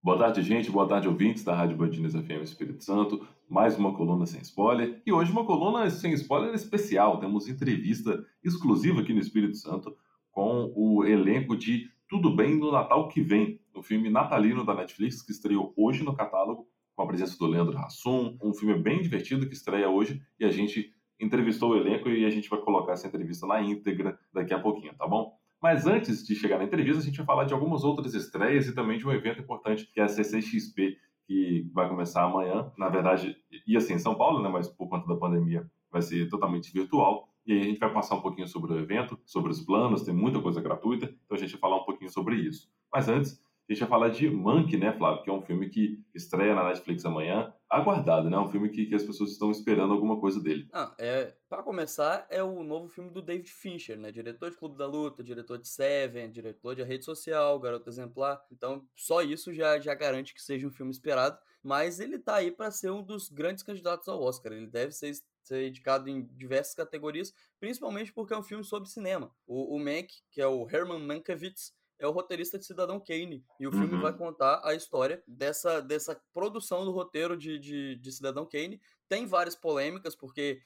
Boa tarde, gente. Boa tarde, ouvintes da Rádio Band News FM Espírito Santo. Mais uma coluna sem spoiler. E hoje uma coluna sem spoiler especial. Temos entrevista exclusiva aqui no Espírito Santo com o elenco de Tudo Bem no Natal que Vem, o filme natalino da Netflix que estreou hoje no catálogo, com a presença do Leandro Hassum. Um filme bem divertido que estreia hoje e a gente entrevistou o elenco e a gente vai colocar essa entrevista na íntegra daqui a pouquinho, tá bom? Mas antes de chegar na entrevista, a gente vai falar de algumas outras estreias e também de um evento importante, que é a CCXP, que vai começar amanhã. Na verdade, ia ser em São Paulo, né? Mas por conta da pandemia vai ser totalmente virtual. E aí a gente vai passar um pouquinho sobre o evento, sobre os planos, tem muita coisa gratuita, então a gente vai falar um pouquinho sobre isso. Mas antes, a gente vai falar de Mank, né, Flávio? Que é um filme que estreia na Netflix amanhã, aguardado, né? Um filme que as pessoas estão esperando alguma coisa dele. Para começar, é o novo filme do David Fincher, né? Diretor de Clube da Luta, diretor de Seven, diretor de A Rede Social, Garota Exemplar. Então, só isso já garante que seja um filme esperado. Mas ele tá aí para ser um dos grandes candidatos ao Oscar. Ele deve ser indicado em diversas categorias, principalmente porque é um filme sobre cinema. O Mank, que é o Herman Mankiewicz, é o roteirista de Cidadão Kane. E o filme vai contar a história dessa produção do roteiro de Cidadão Kane. Tem várias polêmicas, porque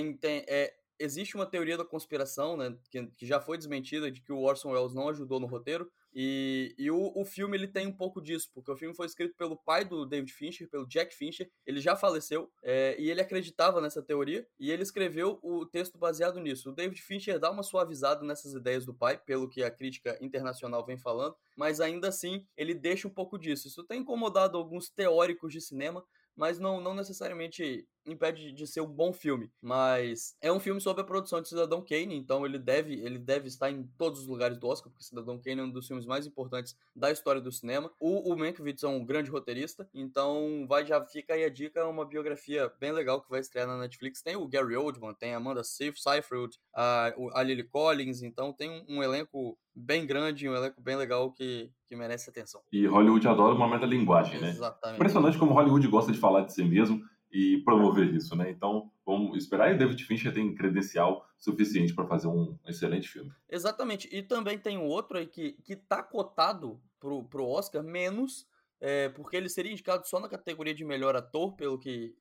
existe uma teoria da conspiração, né, que já foi desmentida, de que o Orson Welles não ajudou no roteiro. E o filme ele tem um pouco disso, porque o filme foi escrito pelo pai do David Fincher, pelo Jack Fincher. Ele já faleceu, e ele acreditava nessa teoria, e ele escreveu o texto baseado nisso. O David Fincher dá uma suavizada nessas ideias do pai, pelo que a crítica internacional vem falando, mas ainda assim ele deixa um pouco disso. Isso tem incomodado alguns teóricos de cinema, mas não necessariamente impede de ser um bom filme. Mas é um filme sobre a produção de Cidadão Kane, então ele deve estar em todos os lugares do Oscar, porque Cidadão Kane é um dos filmes mais importantes da história do cinema. O Mankiewicz é um grande roteirista, então já fica aí a dica, é uma biografia bem legal que vai estrear na Netflix. Tem o Gary Oldman, tem a Amanda Seyfried, a Lily Collins, então tem um elenco bem grande, um elenco bem legal que merece atenção. E Hollywood adora uma metalinguagem, né? Exatamente. Impressionante como Hollywood gosta de falar de si mesmo e promover isso, né? Então, vamos esperar. E David Fincher tem credencial suficiente para fazer um excelente filme. Exatamente. E também tem um outro aí que tá cotado pro Oscar, menos, porque ele seria indicado só na categoria de melhor ator, pelo que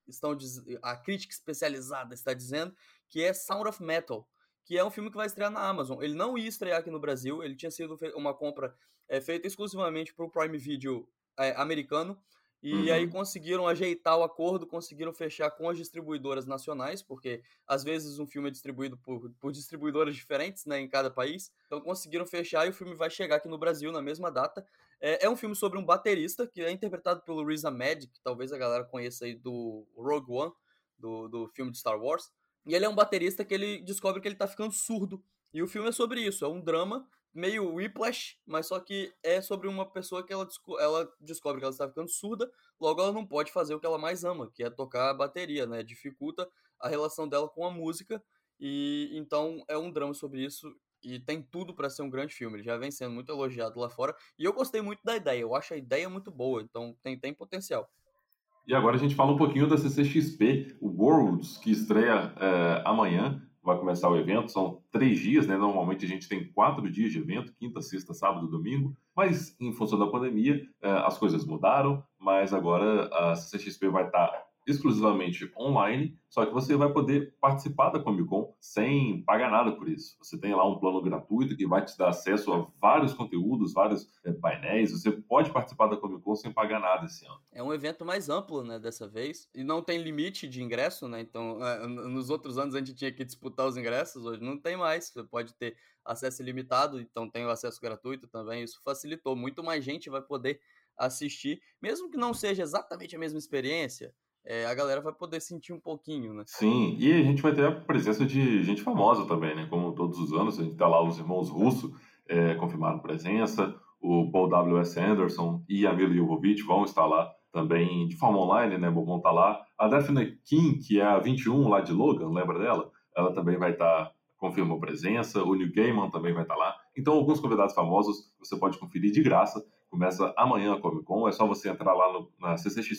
a crítica especializada está dizendo, que é Sound of Metal, que é um filme que vai estrear na Amazon. Ele não ia estrear aqui no Brasil, ele tinha sido uma compra feita exclusivamente para o Prime Video americano, e aí conseguiram ajeitar o acordo, conseguiram fechar com as distribuidoras nacionais, porque às vezes um filme é distribuído por distribuidoras diferentes, né, em cada país. Então conseguiram fechar e o filme vai chegar aqui no Brasil na mesma data. É um filme sobre um baterista que é interpretado pelo Riz Ahmed, que talvez a galera conheça aí do Rogue One, do filme de Star Wars. E ele é um baterista que ele descobre que ele tá ficando surdo. E o filme é sobre isso, é um drama meio Whiplash, mas só que é sobre uma pessoa que ela descobre que ela está ficando surda, logo ela não pode fazer o que ela mais ama, que é tocar a bateria, né? Dificulta a relação dela com a música, e então é um drama sobre isso, e tem tudo para ser um grande filme. Ele já vem sendo muito elogiado lá fora, e eu gostei muito da ideia, eu acho a ideia muito boa, então tem potencial. E agora a gente fala um pouquinho da CCXP, o Worlds, que estreia amanhã. Vai começar o evento, são 3 dias, né? Normalmente a gente tem 4 dias de evento, quinta, sexta, sábado, domingo. Mas em função da pandemia, as coisas mudaram, mas agora a CCXP vai estar exclusivamente online, só que você vai poder participar da Comic Con sem pagar nada por isso. Você tem lá um plano gratuito que vai te dar acesso a vários conteúdos, vários painéis. Você pode participar da Comic Con sem pagar nada esse ano. É um evento mais amplo, né, dessa vez, e não tem limite de ingresso, né, então nos outros anos a gente tinha que disputar os ingressos, hoje não tem mais, você pode ter acesso ilimitado, então tem o acesso gratuito também, isso facilitou, muito mais gente vai poder assistir, mesmo que não seja exatamente a mesma experiência, a galera vai poder sentir um pouquinho, né. Sim, e a gente vai ter a presença de gente famosa também, né? Como todos os anos, a gente tá lá, os irmãos Russo confirmaram presença, o Paul W.S. Anderson e a Mila Jovovich vão estar lá também de forma online, né? Vão estar lá. A Daphne King, que é a 21 lá de Logan, lembra dela? Ela também vai estar, confirmou presença, o Neil Gaiman também vai estar lá. Então, alguns convidados famosos você pode conferir de graça. Começa amanhã a Comic Con, é só você entrar lá na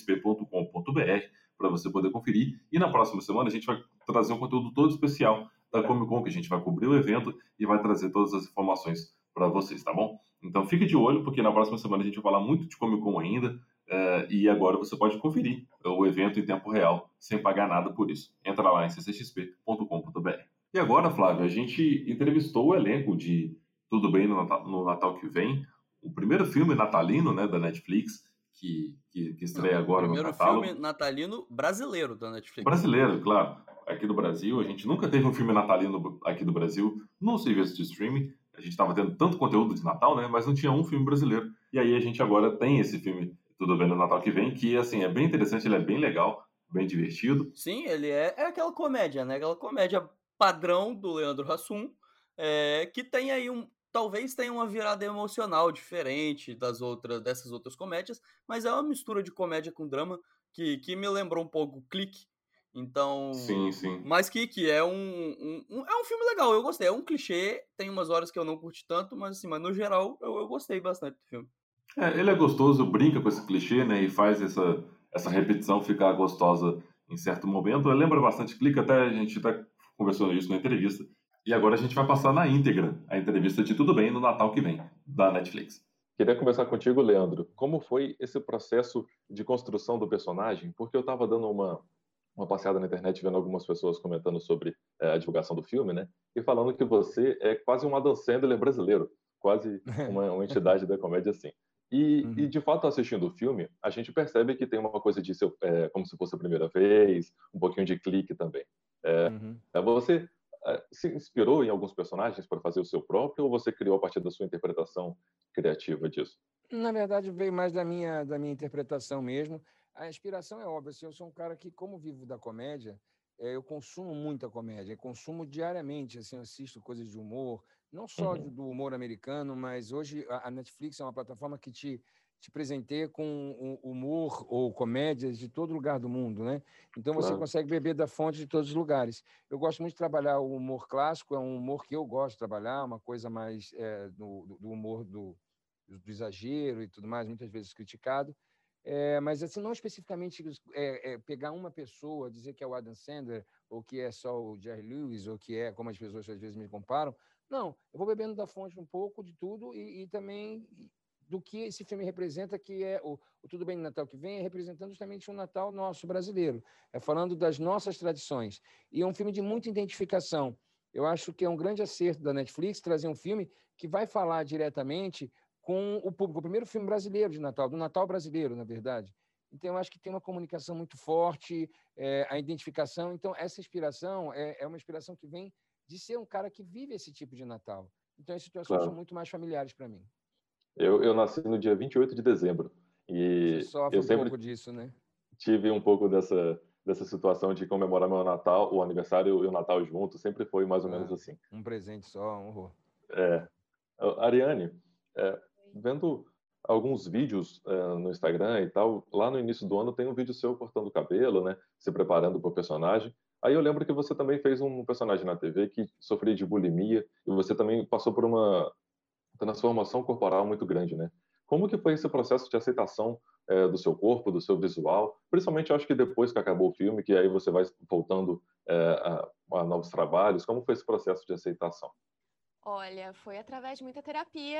ccxp.com.br para você poder conferir. E na próxima semana a gente vai trazer um conteúdo todo especial da Comic Con, que a gente vai cobrir o evento e vai trazer todas as informações para vocês, tá bom? Então fique de olho, porque na próxima semana a gente vai falar muito de Comic Con ainda. e agora você pode conferir o evento em tempo real, sem pagar nada por isso. Entra lá em ccxp.com.br. E agora, Flávio, a gente entrevistou o elenco de Tudo Bem no Natal que Vem, o primeiro filme natalino, né, da Netflix, que estreia agora no catálogo. Primeiro filme natalino brasileiro da Netflix. Brasileiro, claro. Aqui do Brasil, a gente nunca teve um filme natalino aqui do Brasil no serviço de streaming. A gente estava tendo tanto conteúdo de Natal, né? Mas não tinha um filme brasileiro. E aí a gente agora tem esse filme Tudo Bem no Natal que Vem, que assim é bem interessante, ele é bem legal, bem divertido. Sim, ele é aquela comédia, né? Aquela comédia padrão do Leandro Hassum, que tem aí talvez tenha uma virada emocional diferente dessas outras comédias, mas é uma mistura de comédia com drama que me lembrou um pouco Clique. Então, Sim, sim. mas que é é um filme legal, eu gostei. É um clichê, tem umas horas que eu não curti tanto, mas assim, mas no geral eu gostei bastante do filme. Ele é gostoso, brinca com esse clichê, né? E faz essa repetição ficar gostosa em certo momento. Lembra bastante Clique, até a gente até conversou isso na entrevista. E agora a gente vai passar na íntegra a entrevista de Tudo Bem no Natal que Vem, da Netflix. Queria conversar contigo, Leandro. Como foi esse processo de construção do personagem? Porque eu estava dando uma passeada na internet, vendo algumas pessoas comentando sobre a divulgação do filme, né? E falando que você é quase um Adam Sandler brasileiro, quase uma entidade da comédia assim. E, de fato, assistindo o filme, a gente percebe que tem uma coisa de ser como se fosse a primeira vez, um pouquinho de clique também. Você se inspirou em alguns personagens para fazer o seu próprio, ou você criou a partir da sua interpretação criativa disso? Na verdade, veio mais da minha interpretação mesmo. A inspiração é óbvia. Assim, eu sou um cara que, como vivo da comédia, eu consumo muita comédia, consumo diariamente. Assim, eu assisto coisas de humor, não só do humor americano, mas hoje a Netflix é uma plataforma que te presenteia com humor ou comédias de todo lugar do mundo, né? Então você Claro. consegue beber da fonte de todos os lugares. Eu gosto muito de trabalhar o humor clássico, é um humor que eu gosto de trabalhar, uma coisa mais do humor do exagero e tudo mais, muitas vezes criticado. Mas assim, não especificamente pegar uma pessoa, dizer que é o Adam Sandler, ou que é só o Jerry Lewis, ou que é como as pessoas às vezes me comparam. Não, eu vou bebendo da fonte um pouco de tudo e também do que esse filme representa, que é o Tudo Bem no Natal que Vem, é representando justamente um Natal nosso brasileiro, falando das nossas tradições. E é um filme de muita identificação. Eu acho que é um grande acerto da Netflix trazer um filme que vai falar diretamente com o público, o primeiro filme brasileiro de Natal, do Natal brasileiro, na verdade. Então, eu acho que tem uma comunicação muito forte, a identificação. Então, essa inspiração é uma inspiração que vem de ser um cara que vive esse tipo de Natal. Então, as situações são muito mais familiares para mim. Eu nasci no dia 28 de dezembro. Você E sofre eu um sempre pouco disso, né? tive um pouco dessa situação de comemorar meu Natal, o aniversário e o Natal junto. Sempre foi mais ou menos assim. Um presente só, um horror. Ariane, vendo alguns vídeos no Instagram e tal, lá no início do ano tem um vídeo seu cortando o cabelo, né? Se preparando para o personagem. Aí eu lembro que você também fez um personagem na TV que sofria de bulimia e você também passou por uma transformação corporal muito grande, né? Como que foi esse processo de aceitação do seu corpo, do seu visual? Principalmente, eu acho que depois que acabou o filme, que aí você vai voltando a novos trabalhos. Como foi esse processo de aceitação? Olha, foi através de muita terapia.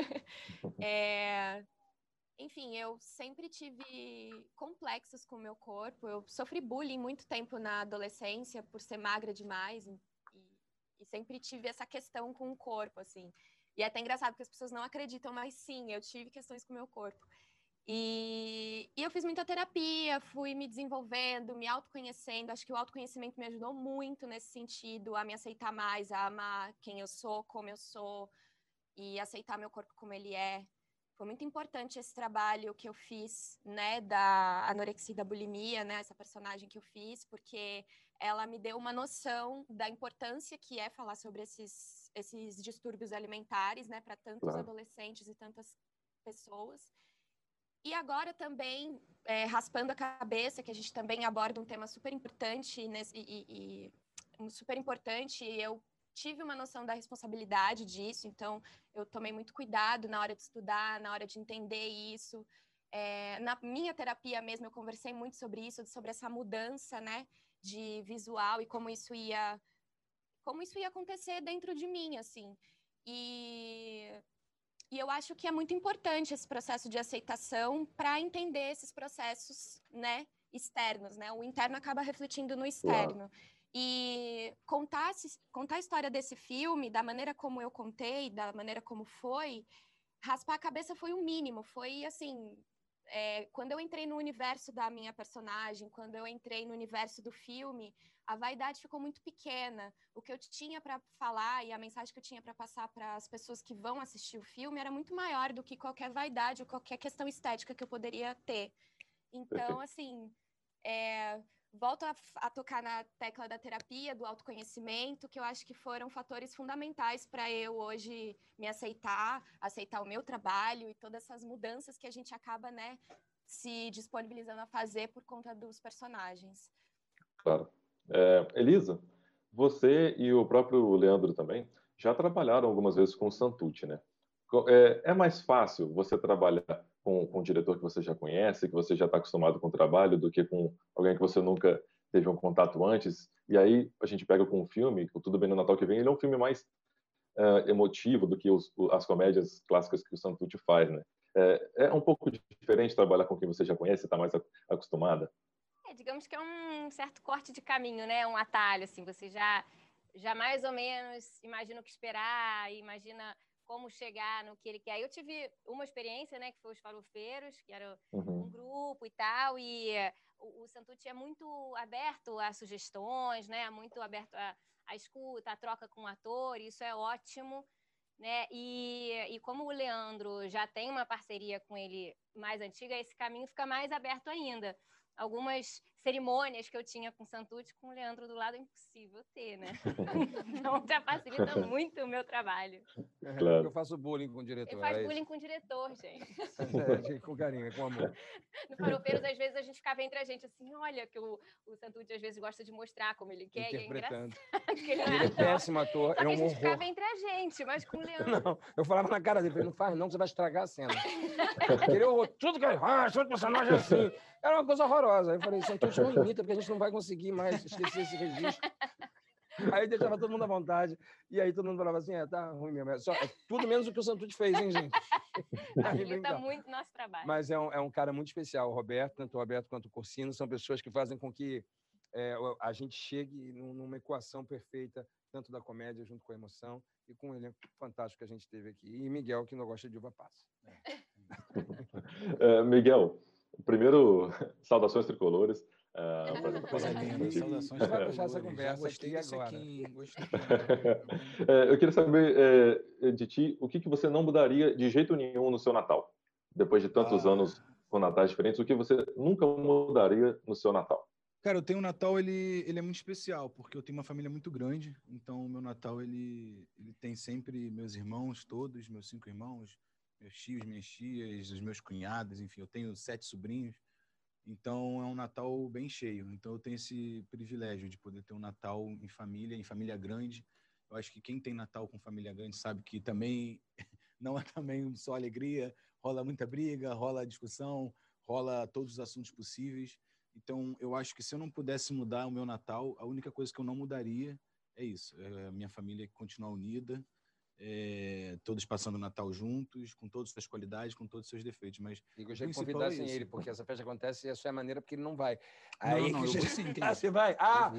Enfim, eu sempre tive complexos com o meu corpo. Eu sofri bullying muito tempo na adolescência por ser magra demais e sempre tive essa questão com o corpo, assim. E é até engraçado porque as pessoas não acreditam, mas sim, eu tive questões com o meu corpo. E eu fiz muita terapia, fui me desenvolvendo, me autoconhecendo. Acho que o autoconhecimento me ajudou muito nesse sentido, a me aceitar mais, a amar quem eu sou, como eu sou, e aceitar meu corpo como ele é. Foi muito importante esse trabalho que eu fiz, né, da anorexia e da bulimia, né, essa personagem que eu fiz, porque ela me deu uma noção da importância que é falar sobre esses distúrbios alimentares, né, para tantos adolescentes e tantas pessoas. E agora também, raspando a cabeça, que a gente também aborda um tema super importante, super importante, eu tive uma noção da responsabilidade disso, então eu tomei muito cuidado na hora de estudar, na hora de entender isso. Na minha terapia mesmo, eu conversei muito sobre isso, sobre essa mudança, né, de visual e como isso ia acontecer dentro de mim, assim. E E eu acho que é muito importante esse processo de aceitação para entender esses processos, né, externos, né? O interno acaba refletindo no externo. E contar a história desse filme, da maneira como eu contei, da maneira como foi, raspar a cabeça foi o mínimo. Foi assim, quando eu entrei no universo da minha personagem, quando eu entrei no universo do filme, a vaidade ficou muito pequena. O que eu tinha para falar e a mensagem que eu tinha para passar para as pessoas que vão assistir o filme era muito maior do que qualquer vaidade ou qualquer questão estética que eu poderia ter. Então, assim, volto a tocar na tecla da terapia, do autoconhecimento, que eu acho que foram fatores fundamentais para eu hoje me aceitar o meu trabalho e todas essas mudanças que a gente acaba, né, se disponibilizando a fazer por conta dos personagens. Claro. Elisa, você e o próprio Leandro também já trabalharam algumas vezes com o Santucci, né? É mais fácil você trabalhar com um diretor que você já conhece, que você já está acostumado com o trabalho, do que com alguém que você nunca teve um contato antes? E aí a gente pega com um filme, o Tudo Bem no Natal que Vem, ele é um filme mais emotivo do que as comédias clássicas que o Santucci faz, né? É um pouco diferente trabalhar com quem você já conhece, está mais acostumada? Digamos que é um certo corte de caminho, né? Um atalho, assim, você já mais ou menos imagina o que esperar, imagina como chegar no que ele quer. Eu tive uma experiência, né, que foi os Farofeiros, que era um grupo e tal, e o Santucci é muito aberto a sugestões, né? Muito aberto a escuta, a troca com o ator, isso é ótimo, né? E como o Leandro já tem uma parceria com ele mais antiga, esse caminho fica mais aberto ainda. Algumas cerimônias que eu tinha com o Santucci, com o Leandro do lado, é impossível ter, né? Então já facilita muito o meu trabalho. Claro. Eu faço bullying com o diretor. Ele faz bullying com o diretor, gente. Com carinho, com amor. No Farofeiros, às vezes, a gente ficava entre a gente assim, olha, que o Santucci às vezes gosta de mostrar como ele quer, interpretando. E é Ele é péssimo ator, Só que é um a gente horror. ficava entre a gente, mas com o Leandro... Não, eu falava na cara dele, não faz não, que você vai estragar a cena. Ele horror, tudo que ele faz, todo personagem é assim. Era uma coisa horrorosa. Aí eu falei, Santucci não imita, porque a gente não vai conseguir mais esquecer esse registro. Aí deixava todo mundo à vontade. E aí todo mundo falava assim, tá ruim mesmo. É tudo menos o que o Santucci fez, hein, gente? Facilita muito nosso trabalho. Mas é um cara muito especial. O Roberto, tanto o Roberto quanto o Corsino, são pessoas que fazem com que a gente chegue numa equação perfeita, tanto da comédia junto com a emoção, e com o elenco fantástico que a gente teve aqui. E Miguel, que não gosta de uva passa. Miguel, primeiro, saudações tricolores. Coisa linda, saudações. Vai puxar essa conversa gostei aqui agora. Gostei. Eu queria saber de ti, o que você não mudaria de jeito nenhum no seu Natal? Depois de tantos anos com natais diferentes, o que você nunca mudaria no seu Natal? Cara, eu tenho um Natal, ele é muito especial, porque eu tenho uma família muito grande, então o meu Natal, ele tem sempre meus irmãos todos, meus 5 irmãos, meus tios, minhas tias, os meus cunhados, enfim, eu tenho 7 sobrinhos, então é um Natal bem cheio. Então eu tenho esse privilégio de poder ter um Natal em família grande. Eu acho que quem tem Natal com família grande sabe que também não é também só alegria, rola muita briga, rola discussão, rola todos os assuntos possíveis. Então, eu acho que se eu não pudesse mudar o meu Natal, a única coisa que eu não mudaria é isso. A minha família continuar unida, todos passando o Natal juntos, com todas as suas qualidades, com todos os seus defeitos. Mas eu gostaria que convidassem ele, porque essa festa acontece e a sua maneira, porque ele não vai. Aí, não, eu vou sim. Você vai?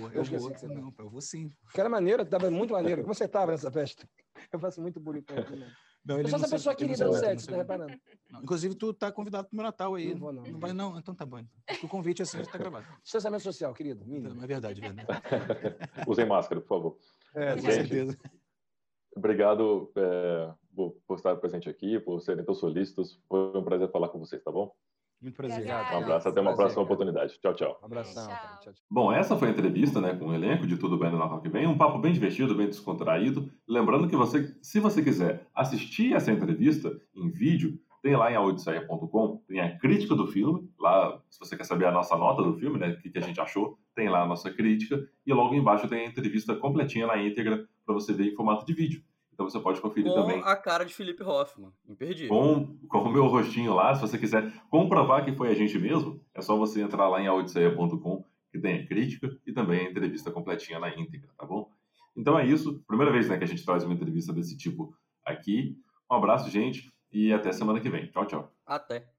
Eu vou sim. Aquela maneira, estava muito maneiro. Como você estava nessa festa? Eu faço muito bullying com ele, né? Não, eu sou essa pessoa querida no set, você tá reparando? Não, inclusive, tu tá convidado pro meu Natal aí. Não vou, não. Não vai, não? Então tá bom. O convite assim já tá gravado. Distanciamento social, querido. Mínimo. É verdade, verdade. Usem máscara, por favor. Com certeza. Obrigado por estar presente aqui, por serem tão solícitos. Foi um prazer falar com vocês, tá bom? Muito prazer. Um abraço, até uma próxima oportunidade. Tchau, tchau. Um abração. Tchau. Bom, essa foi a entrevista, né, com o elenco de Tudo Bem no Natal que Vem. Um papo bem divertido, bem descontraído. Lembrando que se você quiser assistir essa entrevista em vídeo, tem lá em aodisseia.com, tem a crítica do filme. Lá, se você quer saber a nossa nota do filme, né, o que a gente achou, tem lá a nossa crítica. E logo embaixo tem a entrevista completinha na íntegra para você ver em formato de vídeo. Então você pode conferir também. Com a cara de Felipe Hoffmann, imperdível. Com o meu rostinho lá, se você quiser comprovar que foi a gente mesmo, é só você entrar lá em aodisseia.com, que tem a crítica e também a entrevista completinha na íntegra, tá bom? Então é isso. Primeira vez, né, que a gente traz uma entrevista desse tipo aqui. Um abraço, gente. e até semana que vem. Tchau, tchau. Até.